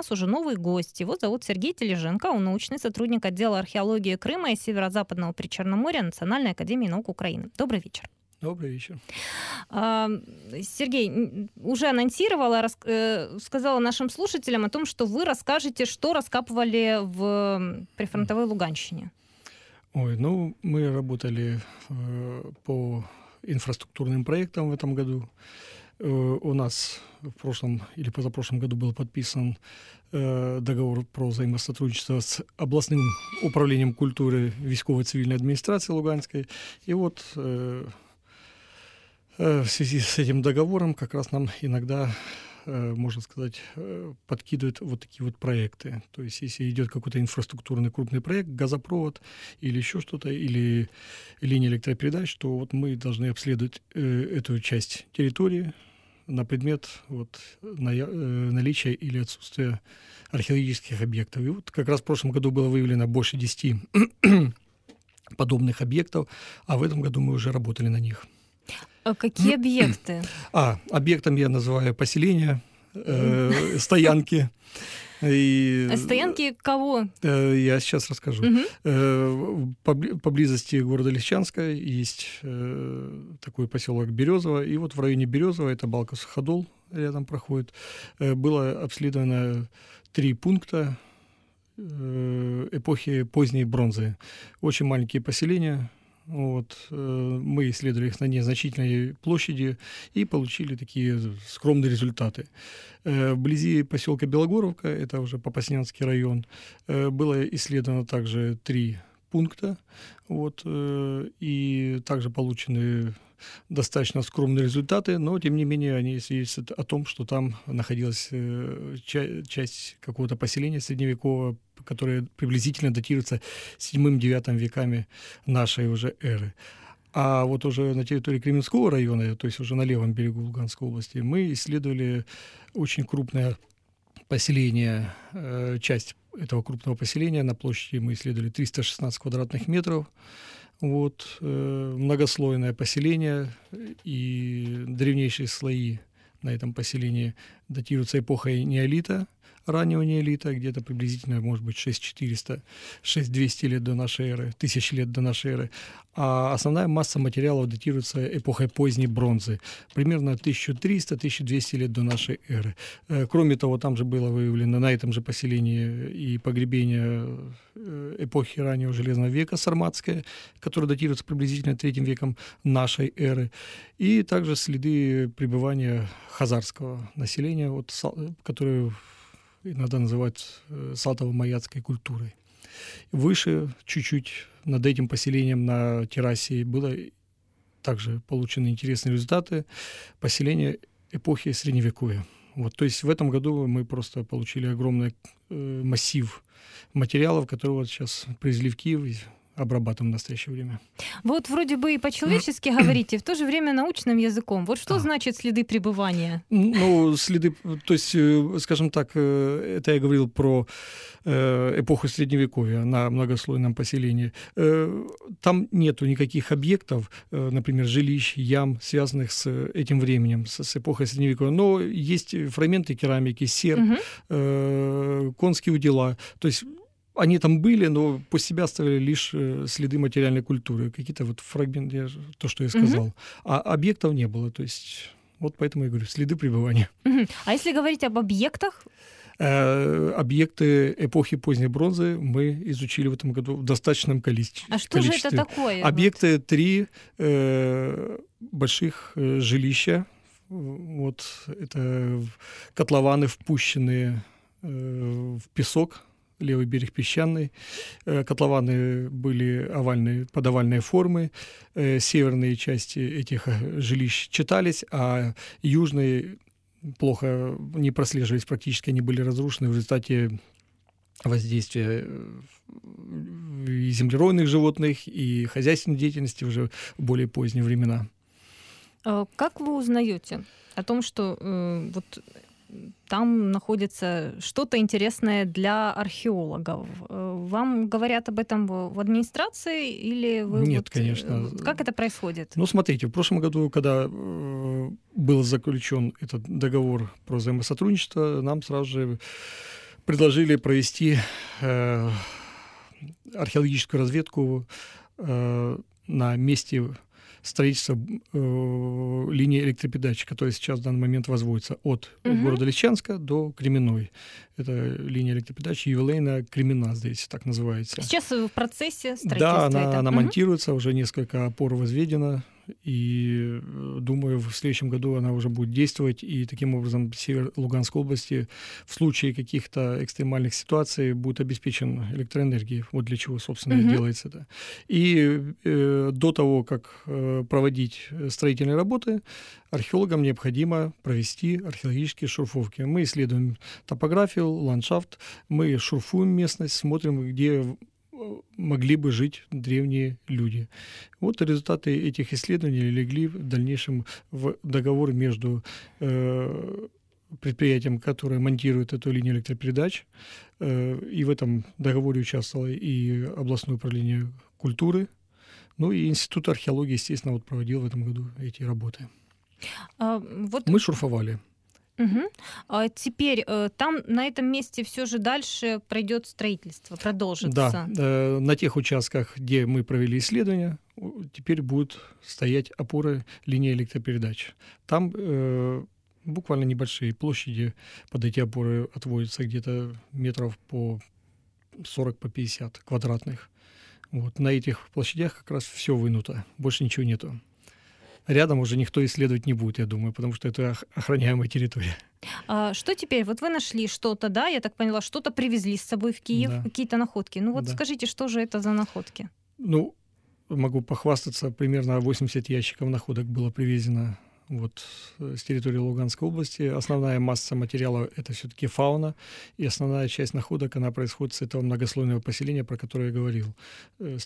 нас уже новый гость. Его зовут Сергей Тележенко, он научный сотрудник отдела археологии Крыма и Северо-Западного Причерноморья Национальной академии наук Украины. Добрый вечер. Добрый вечер. Сергей, уже анонсировала, сказала нашим слушателям о том, что вы расскажете, что раскапывали в прифронтовой Луганщине. Мы работали по инфраструктурным проектам в этом году. У нас в прошлом или позапрошлом году был подписан договор про взаимосотрудничество с областным управлением культуры військово-цивильной администрации Луганской. И вот в связи с этим договором как раз нам иногда, можно сказать, подкидывают вот такие вот проекты. То есть если идет какой-то инфраструктурный крупный проект, газопровод или еще что-то, или линия электропередач, то вот мы должны обследовать эту часть территории на предмет наличия или отсутствия археологических объектов. И вот как раз в прошлом году было выявлено больше 10 подобных объектов, а в этом году мы уже работали на них. А какие объекты? Объектом я называю поселения, стоянки. Стоянки кого? Я сейчас расскажу. Поблизости города Лисичанска есть такой поселок Березово. И вот в районе Березово, это Балка-Суходол рядом проходит, было обследовано 3 пункта эпохи поздней бронзы. Очень маленькие поселения. Мы исследовали их на незначительной площади и получили такие скромные результаты. Вблизи поселка Белогоровка, это уже Попаснянский район, было исследовано также 3 пункта, и также получены достаточно скромные результаты, но тем не менее они свидетельствуют о том, что там находилась часть какого-то поселения средневекового, которое приблизительно датируется 7-9 веками нашей уже эры. А вот уже на территории Кременского района, то есть уже на левом берегу Луганской области, мы исследовали очень крупное поселение, часть этого крупного поселения на площади мы исследовали 316 квадратных метров. Многослойное поселение, и древнейшие слои на этом поселении датируются эпохой неолита, раннего неолита, где-то приблизительно, может быть, 6400, 6200 лет до нашей эры, 1000 лет до нашей эры. А основная масса материалов датируется эпохой поздней бронзы, примерно 1300-1200 лет до нашей эры. Кроме того, там же было выявлено на этом же поселении и погребение эпохи раннего Железного века сарматское, которое датируется приблизительно 3 веком нашей эры, и также следы пребывания хазарского населения, которое иногда называют салтово-маяцкой культурой. Выше, чуть-чуть над этим поселением на террасе было также получены интересные результаты поселения эпохи Средневековья. То есть в этом году мы просто получили огромный массив материалов, которые сейчас привезли в Киев и обрабатываем в настоящее время. Вот вроде бы и по-человечески говорите, в то же время научным языком. Вот что значит следы пребывания? Следы, то есть, скажем так, это я говорил про эпоху Средневековья на многослойном поселении. Там нету никаких объектов, например, жилищ, ям, связанных с этим временем, с эпохой Средневековья. Но есть фрагменты керамики, серп, конские удила. То есть они там были, но после себя оставили лишь следы материальной культуры, какие-то фрагменты, то, что я сказал. А объектов не было, то есть поэтому я говорю, следы пребывания. А если говорить об объектах? Объекты эпохи поздней бронзы мы изучили в этом году в достаточном количестве. А что же это такое? Объекты 3 больших жилища. Это котлованы, впущенные в песок, левый берег песчаный. Котлованы были подовальной формы. Северные части этих жилищ читались, а южные плохо не прослеживались практически, они были разрушены в результате воздействия и землеройных животных, и хозяйственной деятельности уже в более поздние времена. Как вы узнаете о том, что там находится что-то интересное для археологов? Вам говорят об этом в администрации или вы... Нет, конечно. Как это происходит? Смотрите, в прошлом году, когда был заключен этот договор про взаимосотрудничество, нам сразу же предложили провести археологическую разведку на месте строительства линии электропередач, которая сейчас в данный момент возводится от города Лисичанска до Кременной. Это линия электропередач Ювелейна-Кремена, здесь так называется. Сейчас в процессе строительства. Да, она монтируется, уже несколько опор возведено, и думаю, в следующем году она уже будет действовать, и таким образом север Луганской области в случае каких-то экстремальных ситуаций будет обеспечен электроэнергией. Вот для чего, собственно, делается это. И до того, как проводить строительные работы, археологам необходимо провести археологические шурфовки. Мы исследуем топографию, ландшафт, мы шурфуем местность, смотрим, где могли бы жить древние люди. Вот результаты этих исследований легли в дальнейшем в договор между предприятием, которое монтирует эту линию электропередач, и в этом договоре участвовало и областное управление культуры, ну и Институт археологии, естественно, вот проводил в этом году эти работы. Мы шурфовали. А теперь там на этом месте все же дальше пройдет строительство, продолжится. Да, на тех участках, где мы провели исследования, теперь будут стоять опоры линии электропередач. Там буквально небольшие площади под эти опоры отводятся, где-то метров по 40, по 50 квадратных. Вот. На этих площадях как раз все вынуто, больше ничего нету. Рядом уже никто исследовать не будет, я думаю, потому что это охраняемая территория. Что теперь? Вот вы нашли что-то, да, я так поняла, что-то привезли с собой в Киев, какие-то находки. Ну вот скажите, что же это за находки? Ну, могу похвастаться, примерно 80 ящиков находок было привезено вот с территории Луганской области. Основная масса материала — это все-таки фауна, и основная часть находок, она происходит с этого многослойного поселения, про которое я говорил, с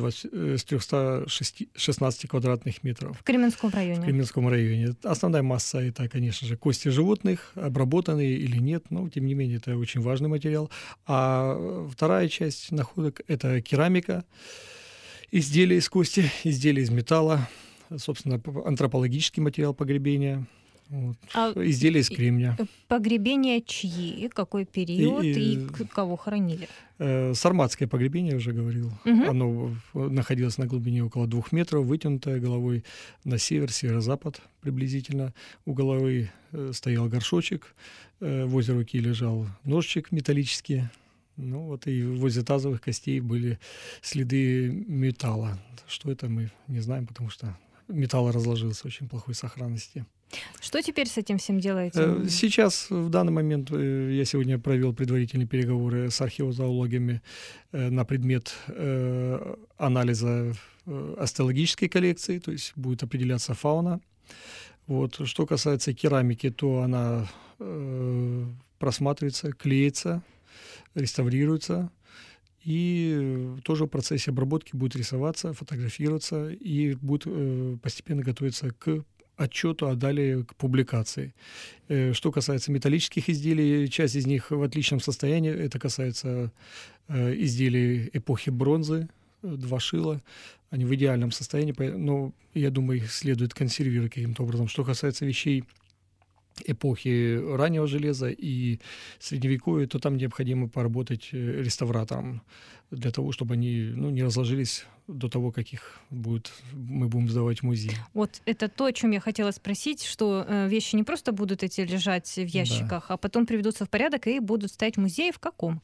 316 квадратных метров. В Кременском районе. В Кременском районе. Основная масса — это, конечно же, кости животных, обработанные или нет, но, тем не менее, это очень важный материал. А вторая часть находок — это керамика, изделия из кости, изделия из металла, собственно, антропологический материал погребения, вот, изделия из кремня. Погребения чьи? Какой период и кого хоронили? Сарматское погребение, я уже говорил. Оно находилось на глубине около 2 метров, вытянутое головой на север, северо-запад приблизительно. У головы стоял горшочек, возле руки лежал ножичек металлический. Ну вот и возле тазовых костей были следы металла. Что это, мы не знаем, потому что металл разложился в очень плохой сохранности. Что теперь с этим всем делаете? Сейчас, в данный момент, я сегодня провел предварительные переговоры с археозоологами на предмет анализа остеологической коллекции, то есть будет определяться фауна. Вот. Что касается керамики, то она просматривается, клеится, реставрируется, и тоже в процессе обработки будет рисоваться, фотографироваться и будет постепенно готовиться к отчету, а далее к публикации. Что касается металлических изделий, часть из них в отличном состоянии. Это касается изделий эпохи бронзы, 2 шила. Они в идеальном состоянии, но я думаю, их следует консервировать каким-то образом. Что касается вещей эпохи раннего железа и средневековья, то там необходимо поработать реставратором для того, чтобы они не разложились до того, как их мы будем сдавать в музей. Вот это то, о чем я хотела спросить, что вещи не просто будут эти лежать в ящиках, а потом приведутся в порядок и будут стоять в музее. В каком?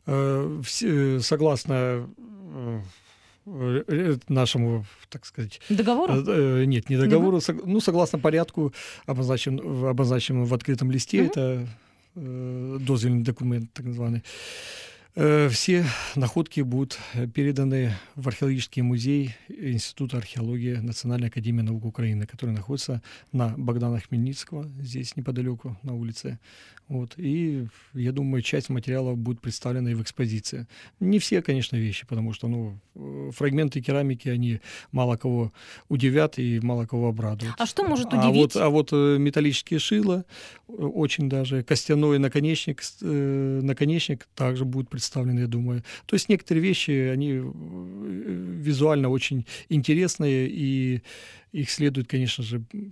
Согласно нашему, так сказать... Договору? Нет, не договору. Согласно порядку, обозначенному в открытом листе, это дозвольный документ, так называемый. Все находки будут переданы в археологический музей Института археологии Национальной академии наук Украины, который находится на Богдана Хмельницкого, здесь неподалеку, на улице. Вот. И, я думаю, часть материала будет представлена и в экспозиции. Не все, конечно, вещи, потому что фрагменты керамики, они мало кого удивят и мало кого обрадуют. А что может удивить? А вот металлические шила, очень даже, костяной наконечник также будет представлены, я думаю. То есть некоторые вещи, они визуально очень интересные, и их следует, конечно же,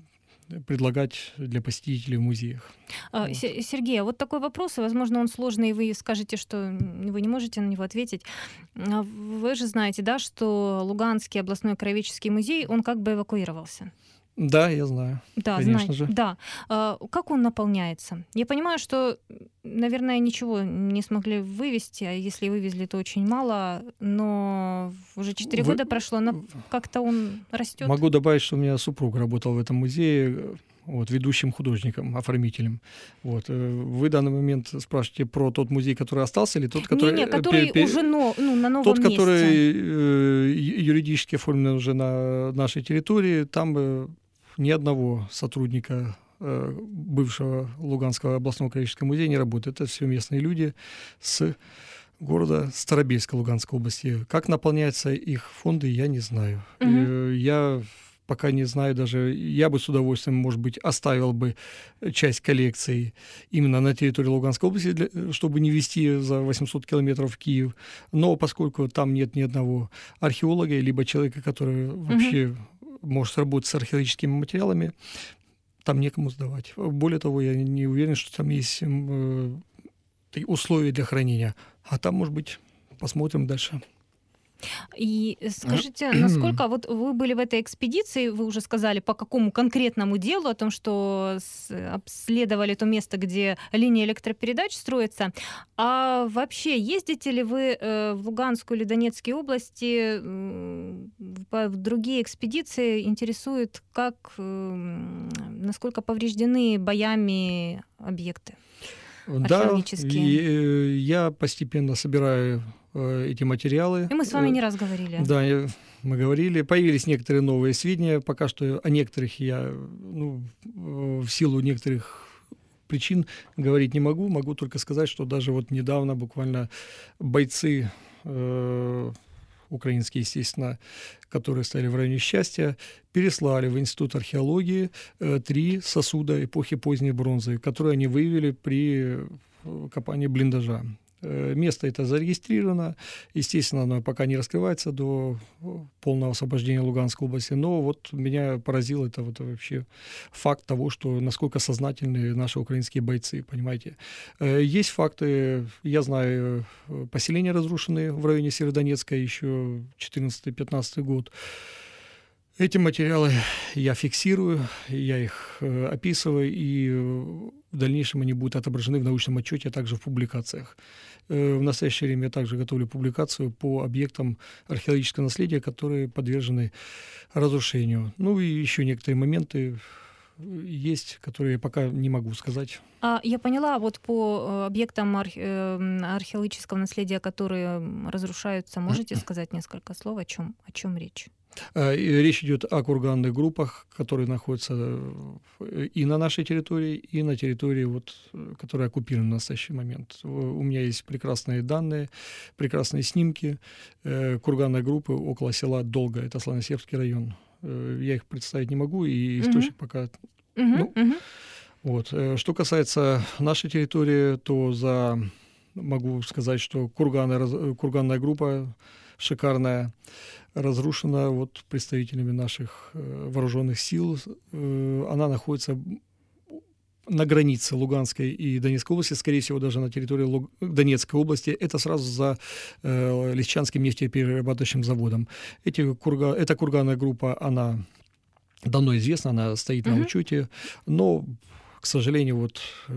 предлагать для посетителей в музеях. Вот. Сергей, а вот такой вопрос, и, возможно, он сложный, и вы скажете, что вы не можете на него ответить. Вы же знаете, да, что Луганский областной краеведческий музей, он как бы эвакуировался. Да, я знаю. Да, Конечно же. Да. Как он наполняется? Я понимаю, что, наверное, ничего не смогли вывести, а если вывезли, то очень мало, но уже 4 года прошло, как-то он растет. Могу добавить, что у меня супруг работал в этом музее, вот, ведущим художником, оформителем. Вот. Вы в данный момент спрашиваете про тот музей, который остался, или тот, который... Не, который уже на новом тот, месте. Тот, который юридически оформлен уже на нашей территории, там ни одного сотрудника бывшего Луганского областного краеведческого музея не работает. Это все местные люди с города Старобельска Луганской области. Как наполняются их фонды, я не знаю. Я пока не знаю даже. Я бы с удовольствием, может быть, оставил бы часть коллекции именно на территории Луганской области, чтобы не везти за 800 километров в Киев. Но поскольку там нет ни одного археолога, либо человека, который вообще может работать с археологическими материалами, там некому сдавать. Более того, я не уверен, что там есть условия для хранения. А там, может быть, посмотрим дальше. И скажите, насколько вот вы были в этой экспедиции, вы уже сказали, по какому конкретному делу, о том, что обследовали то место, где линия электропередач строится. А вообще, ездите ли вы в Луганскую или Донецкие области, в другие экспедиции? Интересует, насколько повреждены боями объекты археологические? Да, я постепенно собираю эти материалы. И мы с вами не раз говорили. Да, мы говорили. Появились некоторые новые сведения. Пока что о некоторых я, в силу некоторых причин говорить не могу. Могу только сказать, что даже вот недавно буквально бойцы украинские, естественно, которые стояли в районе Счастья, переслали в Институт археологии 3 сосуда эпохи поздней бронзы, которые они выявили при копании блиндажа. Место это зарегистрировано, естественно, оно пока не раскрывается до полного освобождения Луганской области, но вот меня поразил это вот вообще факт того, что насколько сознательны наши украинские бойцы, понимаете. Есть факты, я знаю, поселения разрушенные в районе Северодонецка еще 14-15 год. Эти материалы я фиксирую, я их описываю, и в дальнейшем они будут отображены в научном отчете, а также в публикациях. В настоящее время я также готовлю публикацию по объектам археологического наследия, которые подвержены разрушению. Ну и еще некоторые моменты есть, которые я пока не могу сказать. Я поняла, вот по объектам археологического наследия, которые разрушаются, можете сказать несколько слов, о чем речь? Речь идет о курганных группах, которые находятся и на нашей территории, и на территории, которая оккупирована в настоящий момент. У меня есть прекрасные данные, прекрасные снимки курганной группы около села Долга, это Славяносербский район. Я их представить не могу, и источник пока... Вот. Что касается нашей территории, то могу сказать, что курганная группа шикарная, разрушена представителями наших вооруженных сил. Она находится на границе Луганской и Донецкой области, скорее всего, даже на территории Донецкой области. Это сразу за Лисичанским нефтеперерабатывающим заводом. Эта курганная группа, она давно известна, она стоит на учете, но, к сожалению,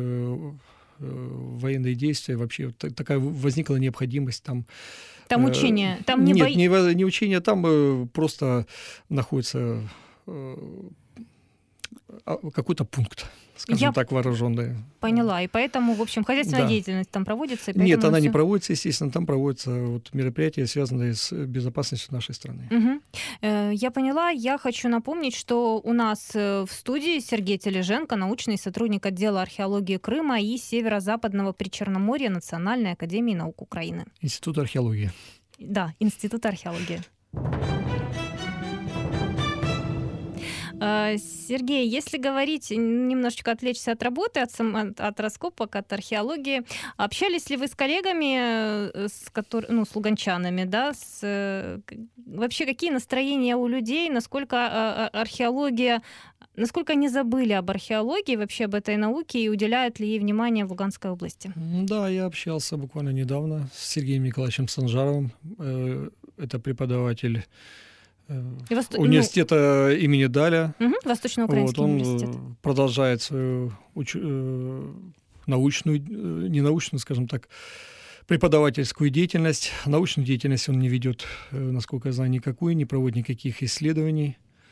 военные действия, вообще такая возникла необходимость там. Там учения? Там Нет, не учения, там просто находится какой-то пункт, скажем так, вооруженный. Поняла, и поэтому, в общем, хозяйственная деятельность там проводится? Нет, она не проводится, естественно, там проводятся мероприятия, связанные с безопасностью нашей страны. Я поняла, я хочу напомнить, что у нас в студии Сергей Тележенко, научный сотрудник отдела археологии Крыма и Северо-Западного Причерноморья Национальной академии наук Украины. Институт археологии. Да, Институт археологии. Сергей, если говорить, немножечко отвлечься от работы, от раскопок, от археологии, общались ли вы с коллегами, с луганчанами, да, вообще какие настроения у людей, насколько археология насколько они забыли об археологии, вообще об этой науке, и уделяют ли ей внимание в Луганской области? Да, я общался буквально недавно с Сергеем Николаевичем Санжаровым. Это преподаватель университета имени Даля. Восточно-Украинский университет. Он продолжает свою научную, не научную, скажем так, преподавательскую деятельность. Научную деятельность он не ведет, насколько я знаю, никакую, не проводит никаких исследований.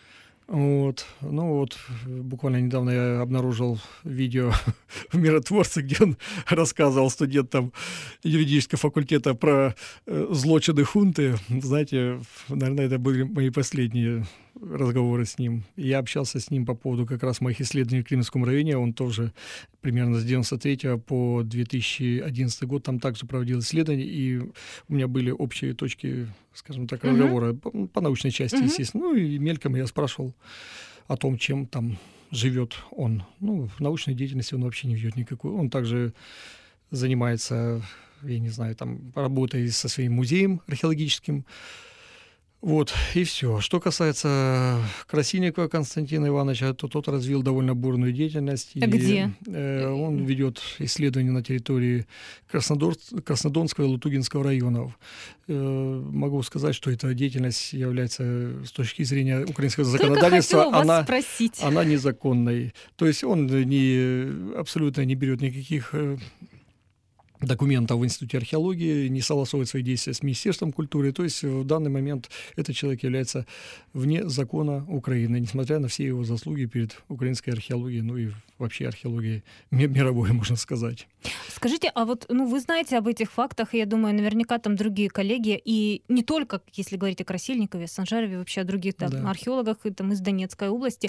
Буквально недавно я обнаружил видео в «Миротворце», где он рассказывал студентам юридического факультета про злочины хунты. Знаете, наверное, это были мои последние разговоры с ним. Я общался с ним по поводу как раз моих исследований в Кременском районе. Он тоже примерно с 93 по 2011 год там также проводил исследования, и у меня были общие точки, скажем так, разговора по научной части, естественно. И мельком я спрашивал о том, чем там живет он. В научной деятельности он вообще не ведет никакой. Он также занимается, я не знаю, там, работой со своим музеем археологическим. И все. Что касается Красильникова Константина Ивановича, то тот развил довольно бурную деятельность. Где? Он ведет исследования на территории Краснодонского и Лутугинского районов. Могу сказать, что эта деятельность является, с точки зрения украинского законодательства, она незаконной. То есть он абсолютно не берет никаких документов в Институте археологии, не согласовывает свои действия с Министерством культуры. То есть в данный момент этот человек является вне закона Украины, несмотря на все его заслуги перед украинской археологией, и вообще археологией мировой, можно сказать. Скажите, а вы знаете об этих фактах, и я думаю, наверняка там другие коллеги, и не только, если говорить о Красильникове, Санжарове, вообще о других археологах там, из Донецкой области,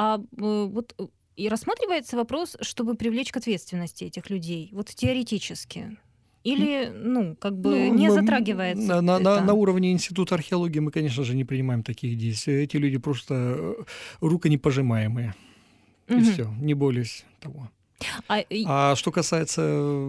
и рассматривается вопрос, чтобы привлечь к ответственности этих людей, теоретически? Или, не затрагивается на уровне Института археологии мы, конечно же, не принимаем таких действий. Эти люди просто руконепожимаемые. И все, не более того. А что касается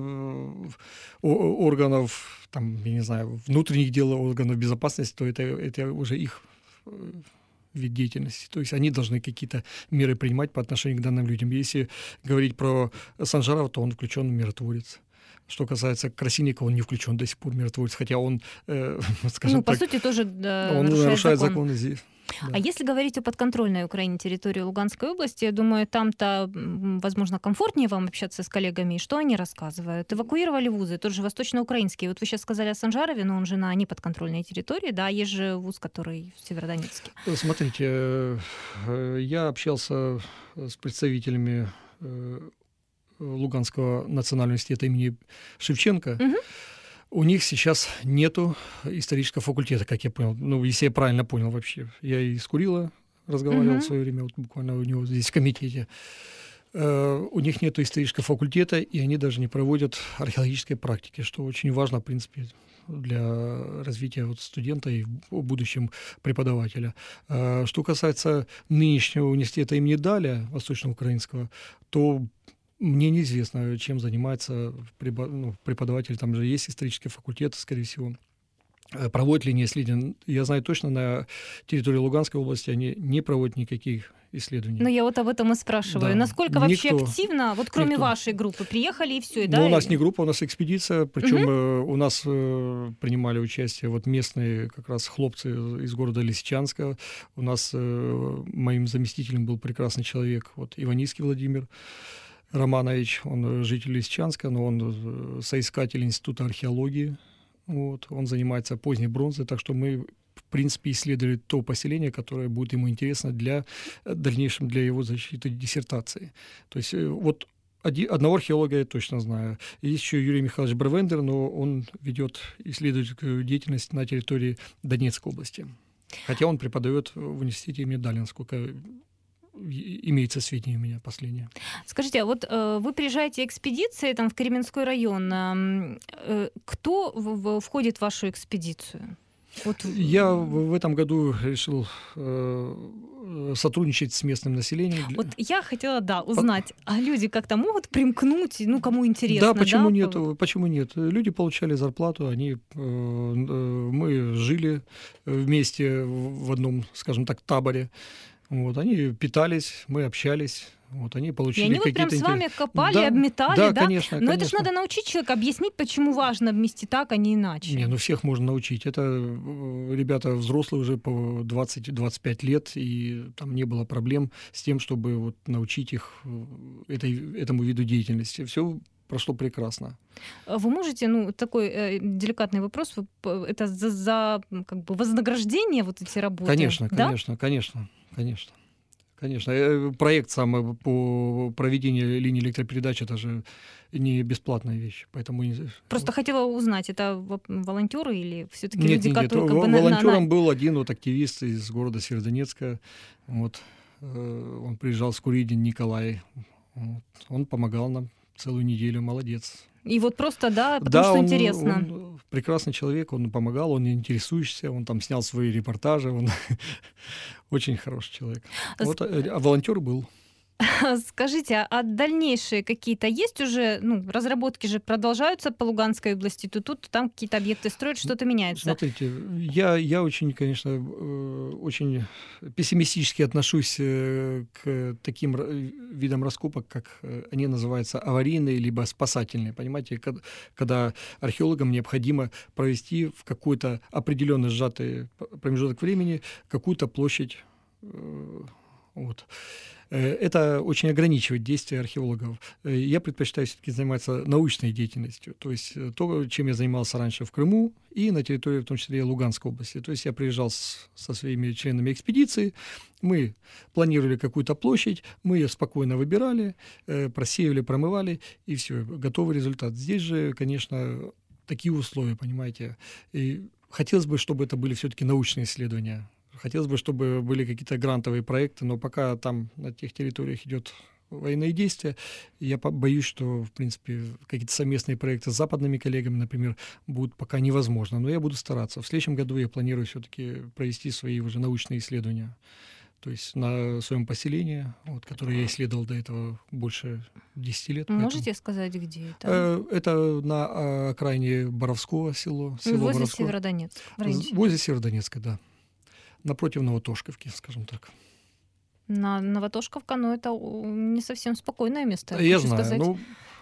органов, там, я не знаю, внутренних дел, органов безопасности, то это уже их вид деятельности. То есть они должны какие-то меры принимать по отношению к данным людям. Если говорить про Санжарова, то он включен в миротворец. Что касается Красильникова, он не включен до сих пор в миротворец, хотя он, скажем по так, сути, тоже он нарушает законы здесь. Да. А если говорить о подконтрольной Украине территории Луганской области, я думаю, там-то, возможно, комфортнее вам общаться с коллегами. И что они рассказывают? Эвакуировали вузы, тот же восточноукраинский. Вы сейчас сказали о Санжарове, но он же на неподконтрольной территории, да, есть же вуз, который в Северодонецке. Смотрите, я общался с представителями Луганского национального университета имени Шевченко. У них сейчас нету исторического факультета, как я понял. Если я правильно понял вообще. Я и с Курило разговаривал в свое время, буквально у него здесь в комитете. У них нету исторического факультета, и они даже не проводят археологической практики, что очень важно, в принципе, для развития студента и в будущем преподавателя. Что касается нынешнего университета имени Даля, восточноукраинского, то мне неизвестно, чем занимается преподаватель. Там же есть исторический факультет, скорее всего. Проводят ли они исследования? Я знаю точно, на территории Луганской области они не проводят никаких исследований. Но я об этом и спрашиваю. Да. Насколько вообще активно, кроме вашей группы, приехали и все, да? У нас не группа, у нас экспедиция, причем у нас принимали участие местные как раз хлопцы из города Лисичанска. У нас моим заместителем был прекрасный человек, Иваницкий Владимир Романович, он житель Лисичанска, но он соискатель Института археологии. Он занимается поздней бронзой, так что мы, в принципе, исследовали то поселение, которое будет ему интересно в дальнейшем для его защиты диссертации. То есть одного археолога я точно знаю. Есть еще Юрий Михайлович Бревендер, но он ведет исследовательскую деятельность на территории Донецкой области. Хотя он преподает в университете имени Даля, насколько имеется сведения у меня последнее. Скажите, вы приезжаете экспедицией в Кременской район. Кто входит в вашу экспедицию? Я в этом году решил сотрудничать с местным населением. Я хотела, узнать, а люди как-то могут примкнуть, кому интересно? Да, почему нет? Почему нет? Люди получали зарплату, мы жили вместе в одном, скажем так, таборе. Вот, они питались, мы общались. Вот, они И получили они вот прям какие-то... с вами копали, Да, обметали, да, да? конечно, Но это ж конечно. надо научить человека объяснить, почему важно обмести так, а не иначе. Не, ну всех можно научить. Это ребята взрослые уже по 20-25 лет, и там не было проблем с тем, чтобы вот научить их этому виду деятельности. Все прошло прекрасно. Вы можете, ну, такой деликатный вопрос, это за как бы вознаграждение вот эти работы? Конечно, да? конечно, конечно, конечно. Конечно, проект сам по проведению линии электропередач — это же не бесплатная вещь, поэтому... Просто хотела узнать, это волонтеры или все-таки Нет, люди, нет, которые нет. как бы Волонтером был один вот активист из города Северодонецка. Вот. Он приезжал с Куридин, Николай. Вот. Он помогал нам целую неделю, молодец. И вот просто, да, потому что интересно. Он прекрасный человек, он помогал, он интересующийся, он там снял свои репортажи, он очень хороший человек. Вот, а волонтер был. Скажите, а дальнейшие какие-то есть уже, ну, разработки же продолжаются по Луганской области, то тут, то там какие-то объекты строят, что-то меняется? Смотрите, я очень, конечно, очень пессимистически отношусь к таким видам раскопок, как они называются аварийные либо спасательные. Понимаете, когда археологам необходимо провести в какой-то определенный сжатый промежуток времени какую-то площадь. Вот. Это очень ограничивает действия археологов. Я предпочитаю все-таки заниматься научной деятельностью, то есть то, чем я занимался раньше в Крыму и на территории, в том числе, Луганской области. То есть я приезжал со своими членами экспедиции, мы планировали какую-то площадь, мы ее спокойно выбирали, просеивали, промывали, и все, готовый результат. Здесь же, конечно, такие условия, понимаете. И хотелось бы, чтобы это были все-таки научные исследования. Хотелось бы, чтобы были какие-то грантовые проекты, но пока там на тех территориях идет военные действия, я боюсь, что, в принципе, какие-то совместные проекты с западными коллегами, например, будут пока невозможно. Но я буду стараться. В следующем году я планирую все-таки провести свои уже научные исследования. То есть на своем поселении, вот, которое я исследовал до этого больше 10 лет. Можете сказать, где это? Это на окраине Боровского село Возле Боровского. Северодонецка. Возле Северодонецка, да. Напротив Новотошковки, скажем так. Новотошковка, но это не совсем спокойное место. Я знаю. Ну,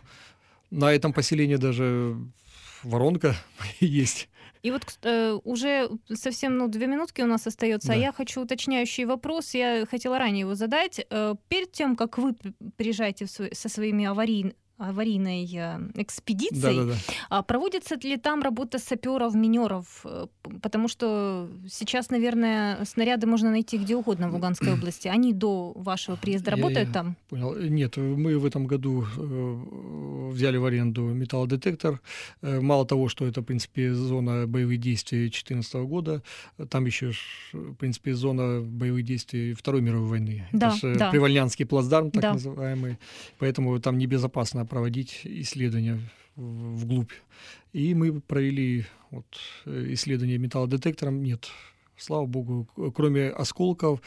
на этом поселении даже воронка есть. И вот уже совсем 2 минутки у нас остается, Да. А я хочу уточняющий вопрос. Я хотела ранее его задать. Перед тем, как вы приезжаете со своими аварийной экспедицией, проводится ли там работа саперов, минеров? Потому что сейчас, наверное, снаряды можно найти где угодно в Луганской области. Они до вашего приезда работают там? Понял. Нет, мы в этом году взяли в аренду металлодетектор. Мало того, что это, в принципе, зона боевых действий 2014 года, там еще, в принципе, зона боевых действий Второй мировой войны. Да, это Привольнянский плацдарм, так да. называемый. Поэтому там небезопасно проводить исследования вглубь. И мы провели исследование металлодетектором. Нет, слава богу, кроме осколков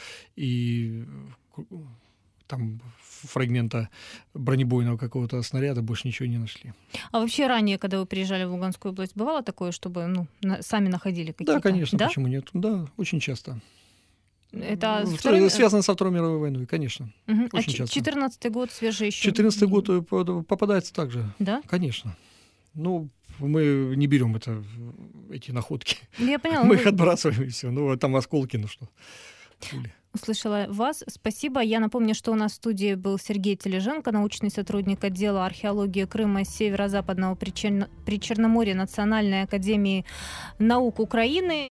и там фрагмента бронебойного какого-то снаряда больше ничего не нашли. А вообще ранее, когда вы приезжали в Луганскую область, бывало такое, чтобы сами находили какие-то? Да, конечно, да? Почему нет? Да, очень часто. Это связано со Второй мировой войной, конечно. Угу. Очень часто. 14-й год свежий еще. 14-й год попадается также. Да? Конечно. Ну, мы не берем эти находки. Я поняла. Мы их отбрасываем, и все. Ну, там осколки, ну что. Услышала вас. Спасибо. Я напомню, что у нас в студии был Сергей Тележенко, научный сотрудник отдела археологии Крыма Северо-Западного Причерноморья Национальной академии наук Украины.